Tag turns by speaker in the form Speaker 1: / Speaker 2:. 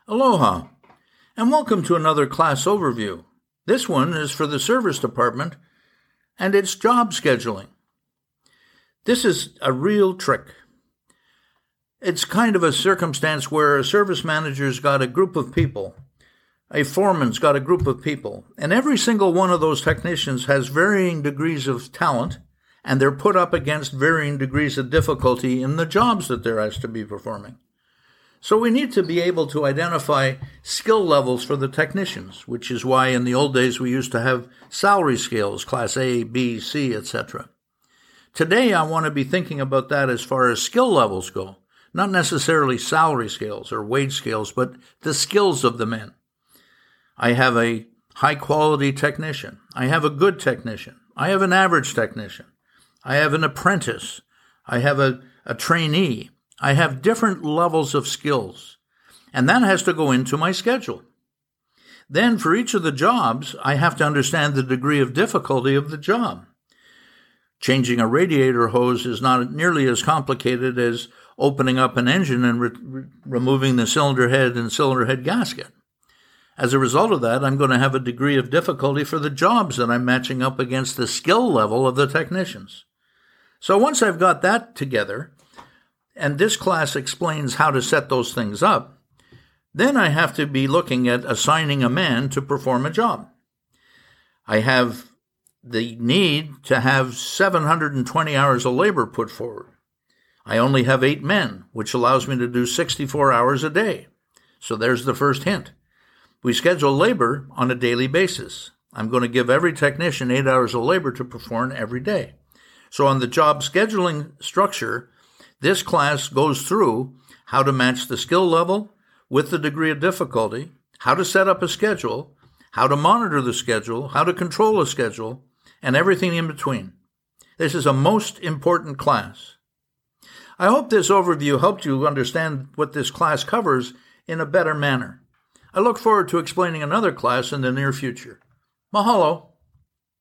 Speaker 1: Aloha, and welcome to another class overview. This one is for the service department, and it's job scheduling. This is a real trick. It's kind of a circumstance where a service manager's got a group of people, a foreman's got a group of people, and every single one of those technicians has varying degrees of talent, and they're put up against varying degrees of difficulty in the jobs that they're asked to be performing. So we need to be able to identify skill levels for the technicians, which is why in the old days we used to have salary scales, class A, B, C, etc. Today I want to be thinking about that as far as skill levels go, not necessarily salary scales or wage scales, but the skills of the men. I have a high-quality technician. I have a good technician. I have an average technician. I have an apprentice. I have a trainee. I have different levels of skills, and that has to go into my schedule. Then for each of the jobs, I have to understand the degree of difficulty of the job. Changing a radiator hose is not nearly as complicated as opening up an engine and removing the cylinder head and cylinder head gasket. As a result of that, I'm going to have a degree of difficulty for the jobs that I'm matching up against the skill level of the technicians. So once I've got that together, and this class explains how to set those things up, then I have to be looking at assigning a man to perform a job. I have the need to have 720 hours of labor put forward. I only have 8 men, which allows me to do 64 hours a day. So there's the first hint. We schedule labor on a daily basis. I'm going to give every technician 8 hours of labor to perform every day. So on the job scheduling structure, this class goes through how to match the skill level with the degree of difficulty, how to set up a schedule, how to monitor the schedule, how to control a schedule, and everything in between. This is a most important class. I hope this overview helped you understand what this class covers in a better manner. I look forward to explaining another class in the near future. Mahalo.